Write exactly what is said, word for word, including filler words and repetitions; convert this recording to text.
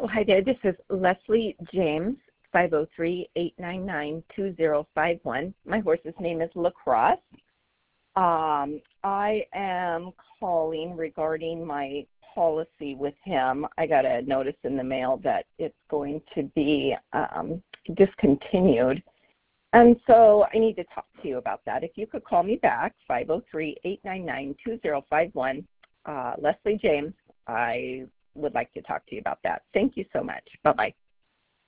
Oh, hi there. This is Leslie James, five oh three, eight nine nine, two oh five one. My horse's name is Lacrosse. Um, I am calling regarding my policy with him. I got a notice in the mail that it's going to be um, discontinued. And so I need to talk to you about that. If you could call me back, five oh three, eight nine nine, two oh five one. Uh, Leslie James, I would like to talk to you about that. Thank you so much. Bye-bye.